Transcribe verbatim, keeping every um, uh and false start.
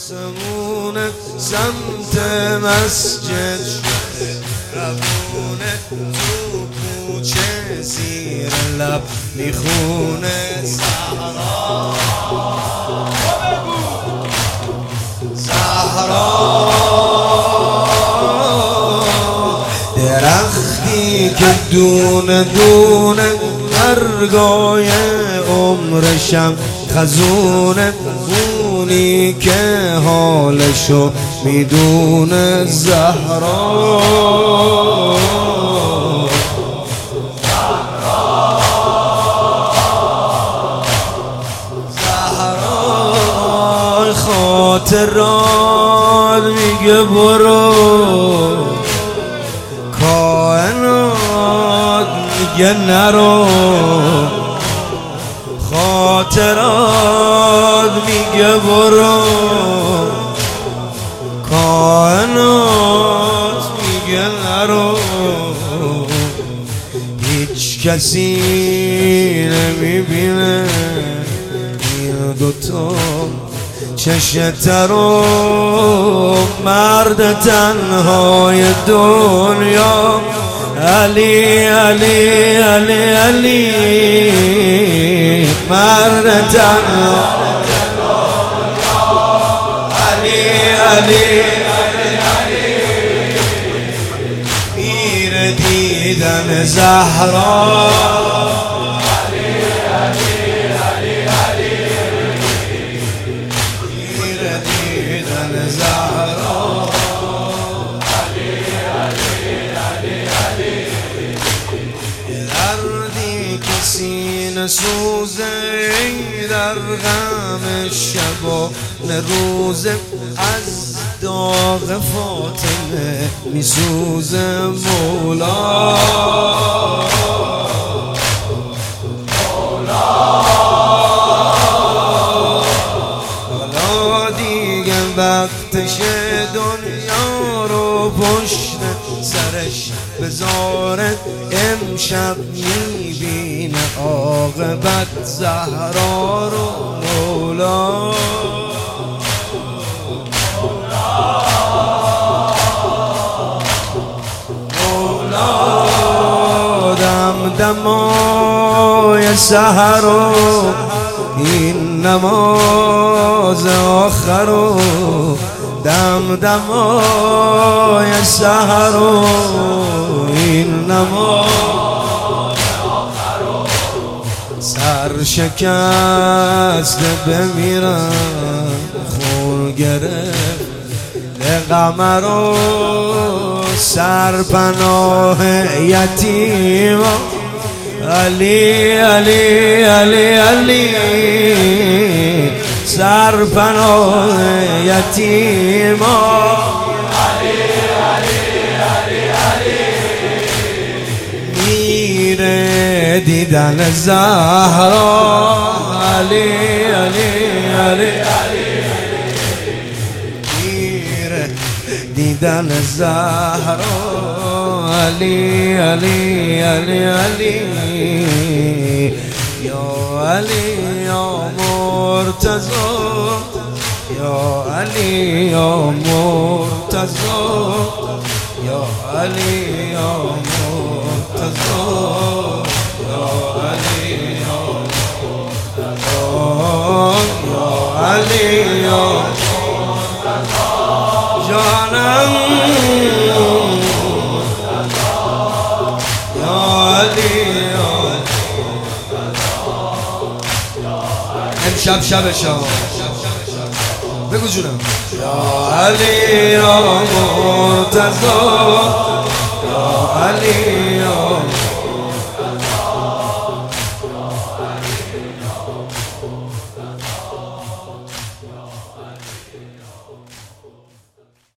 آسمونه سمت مسجد شده روونه تو کوچه زیر لب میخونه زهرا زهرا درختی که دونه دونه برگای عمرشم خزونه اونی که حالشو میدونه زهرا زهرا خاطرات میگه برو کائنات میگه نرو خاطرات میگه برو کائنات میگه نرو هیچ کسی نمیبینه این دوتا چشتر و مرد تنهای دنیا علی علی علی علی مرد تنها علی علی میر دیدن زهرا سوزه در غم شب و روزه از داغ فاطمه میسوزه مولا حالا دیگه وقتش دنیا رو پشت سرش بذاره امشب میبینه عاقبت زهرا رو مولا مولا دم دمای سحر و این نماز آخر و دم دمای سحر و این نماز سر شکسته بمیرم خون گرفت قمر و سرپناه یتیم علی علی علی علی سرپناه یتیم علی علی علی علی میره دیدن زهرا علی علی علی میره دیدن زهرا علی علی علی علی یا علی یا مرتضی یا علی یا مرتضی یا علی یا مرتضی یا علی یا مرتضی یا علی یا مرتضی جانم یا علی امشب شب شما بگو جونم یا علی یا مرتضی یا علی یا